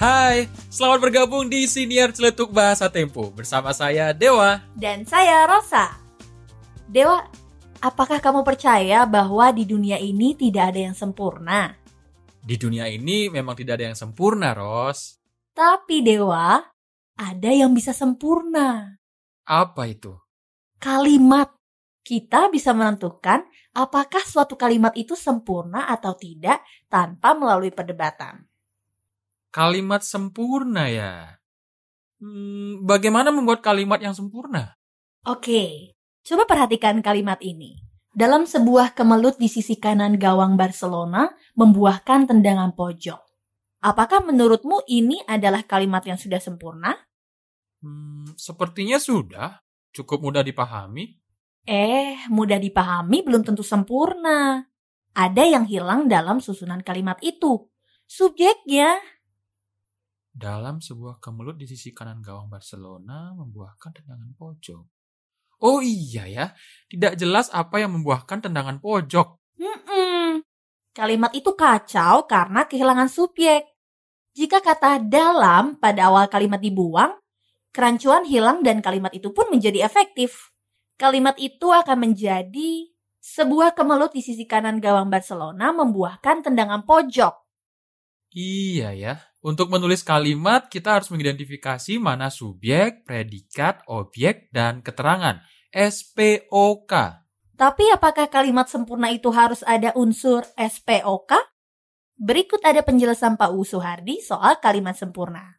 Hai, selamat bergabung di Siniar Celetuk Bahasa Tempo bersama saya Dewa. Dan saya Rosa. Dewa, apakah kamu percaya bahwa di dunia ini tidak ada yang sempurna? Di dunia ini memang tidak ada yang sempurna, Ros. Tapi Dewa, ada yang bisa sempurna. Apa itu? Kalimat. Kita bisa menentukan apakah suatu kalimat itu sempurna atau tidak tanpa melalui perdebatan. Kalimat sempurna ya. Bagaimana membuat kalimat yang sempurna? Oke, coba perhatikan kalimat ini. Dalam sebuah kemelut di sisi kanan gawang Barcelona membuahkan tendangan pojok. Apakah menurutmu ini adalah kalimat yang sudah sempurna? Sepertinya sudah. Cukup mudah dipahami. Mudah dipahami belum tentu sempurna. Ada yang hilang dalam susunan kalimat itu. Subjeknya. Dalam sebuah kemelut di sisi kanan gawang Barcelona membuahkan tendangan pojok. Oh iya ya, tidak jelas apa yang membuahkan tendangan pojok. Kalimat itu kacau karena kehilangan subjek. Jika kata dalam pada awal kalimat dibuang, kerancuan hilang dan kalimat itu pun menjadi efektif. Kalimat itu akan menjadi sebuah kemelut di sisi kanan gawang Barcelona membuahkan tendangan pojok. Iya ya, untuk menulis kalimat kita harus mengidentifikasi mana subjek, predikat, objek, dan keterangan. SPOK. Tapi apakah kalimat sempurna itu harus ada unsur SPOK? Berikut ada penjelasan Pak U. Suhardi soal kalimat sempurna.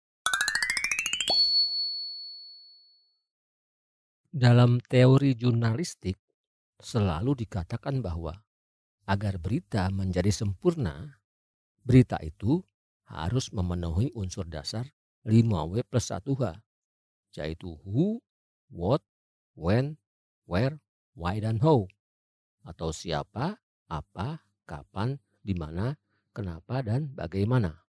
Dalam teori jurnalistik, selalu dikatakan bahwa agar berita menjadi sempurna, berita itu harus memenuhi unsur dasar 5W plus 1H, yaitu who, what, when, where, why, dan how, atau siapa, apa, kapan, di mana, kenapa, dan bagaimana.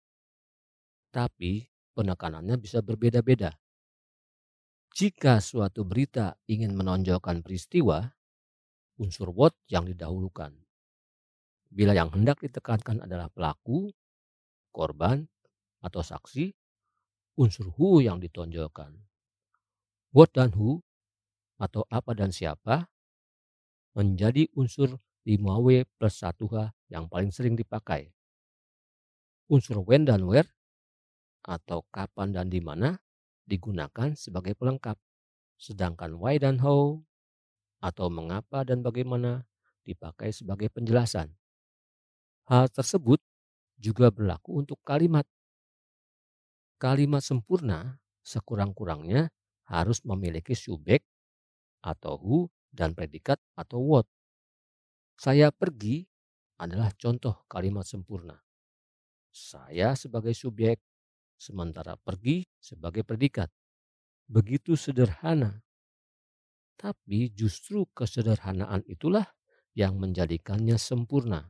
Tapi penekanannya bisa berbeda-beda. Jika suatu berita ingin menonjolkan peristiwa, unsur what yang didahulukan. Bila yang hendak ditekankan adalah pelaku, korban, atau saksi, unsur who yang ditonjolkan. What dan who, atau apa dan siapa, menjadi unsur 5W plus 1H yang paling sering dipakai. Unsur when dan where, atau kapan dan di mana, digunakan sebagai pelengkap. Sedangkan why dan how, atau mengapa dan bagaimana, dipakai sebagai penjelasan. Hal tersebut juga berlaku untuk kalimat. Kalimat sempurna sekurang-kurangnya harus memiliki subjek atau who dan predikat atau what. Saya pergi adalah contoh kalimat sempurna. Saya sebagai subjek, sementara pergi sebagai predikat. Begitu sederhana. Tapi justru kesederhanaan itulah yang menjadikannya sempurna.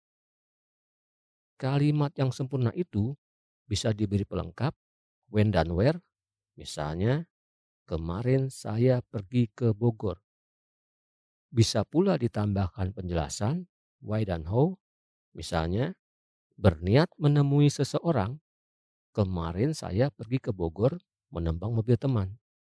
Kalimat yang sempurna itu bisa diberi pelengkap when dan where. Misalnya, kemarin saya pergi ke Bogor. Bisa pula ditambahkan penjelasan why dan how. Misalnya, berniat menemui seseorang. Kemarin saya pergi ke Bogor menembang mobil teman.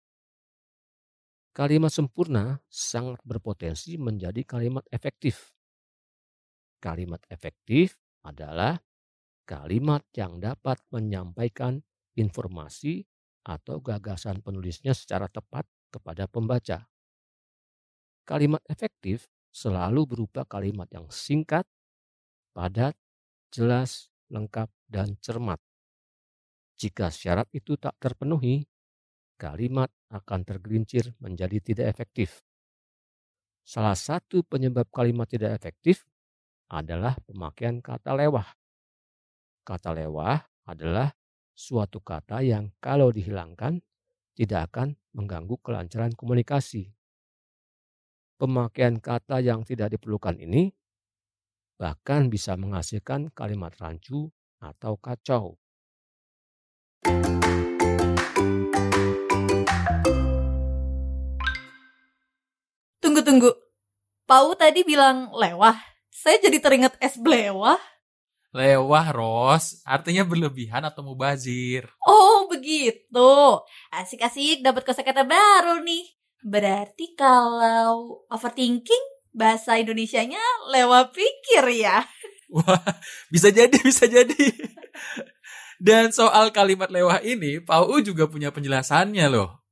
Kalimat sempurna sangat berpotensi menjadi kalimat efektif. Kalimat efektif adalah kalimat yang dapat menyampaikan informasi atau gagasan penulisnya secara tepat kepada pembaca. Kalimat efektif selalu berupa kalimat yang singkat, padat, jelas, lengkap, dan cermat. Jika syarat itu tak terpenuhi, kalimat akan tergelincir menjadi tidak efektif. Salah satu penyebab kalimat tidak efektif adalah pemakaian kata lewah. Kata lewah adalah suatu kata yang kalau dihilangkan tidak akan mengganggu kelancaran komunikasi. Pemakaian kata yang tidak diperlukan ini bahkan bisa menghasilkan kalimat rancu atau kacau. Tunggu. Pau tadi bilang lewah. Saya jadi teringat es blewah. Lewah, Ros. Artinya berlebihan atau mubazir. Oh, begitu. Asik-asik dapat kosakata baru nih. Berarti kalau overthinking, bahasa Indonesianya lewat pikir ya. Wah, bisa jadi. Dan soal kalimat lewah ini, Pak U juga punya penjelasannya loh.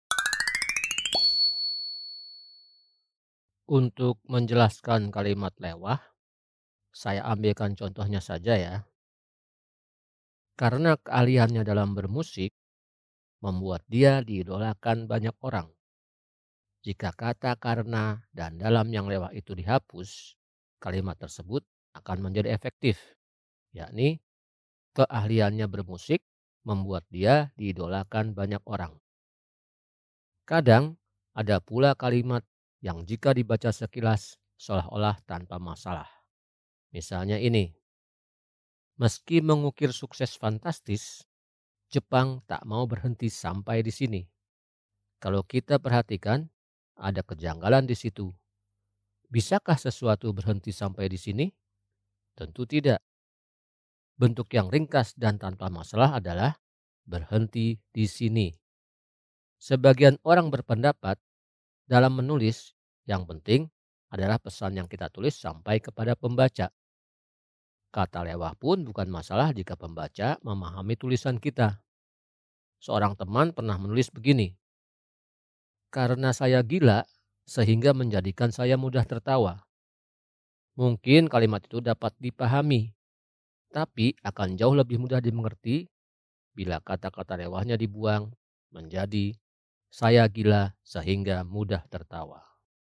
Untuk menjelaskan kalimat lewah, saya ambilkan contohnya saja ya. Karena keahliannya dalam bermusik, membuat dia diidolakan banyak orang. Jika kata karena dan dalam yang lewah itu dihapus, kalimat tersebut akan menjadi efektif, yakni keahliannya bermusik membuat dia diidolakan banyak orang. Kadang ada pula kalimat yang jika dibaca sekilas seolah-olah tanpa masalah. Misalnya ini, meski mengukir sukses fantastis, Jepang tak mau berhenti sampai di sini. Kalau kita perhatikan, ada kejanggalan di situ. Bisakah sesuatu berhenti sampai di sini? Tentu tidak. Bentuk yang ringkas dan tanpa masalah adalah berhenti di sini. Sebagian orang berpendapat dalam menulis, yang penting adalah pesan yang kita tulis sampai kepada pembaca. Kata lewah pun bukan masalah jika pembaca memahami tulisan kita. Seorang teman pernah menulis begini, karena saya gila sehingga menjadikan saya mudah tertawa. Mungkin kalimat itu dapat dipahami, tapi akan jauh lebih mudah dimengerti bila kata-kata lewahnya dibuang menjadi saya gila sehingga mudah tertawa.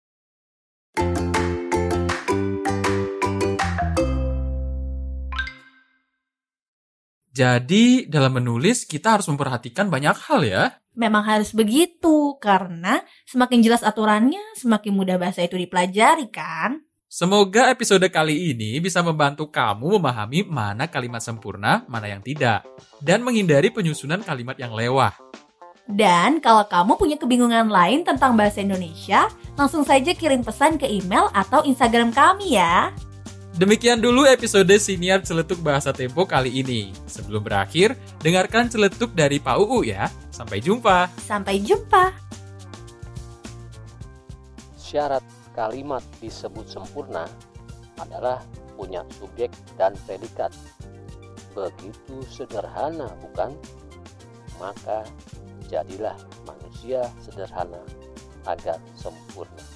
Jadi dalam menulis kita harus memperhatikan banyak hal ya. Memang harus begitu, karena semakin jelas aturannya, semakin mudah bahasa itu dipelajari kan? Semoga episode kali ini bisa membantu kamu memahami mana kalimat sempurna, mana yang tidak. Dan menghindari penyusunan kalimat yang lewah. Dan kalau kamu punya kebingungan lain tentang bahasa Indonesia, langsung saja kirim pesan ke email atau Instagram kami ya. Demikian dulu episode Siniar Celetuk Bahasa Tempo kali ini. Sebelum berakhir, dengarkan celetuk dari Pak UU ya. Sampai jumpa. Sampai jumpa. Syarat kalimat disebut sempurna adalah punya subjek dan predikat. Begitu sederhana, bukan? Maka jadilah manusia sederhana agar sempurna.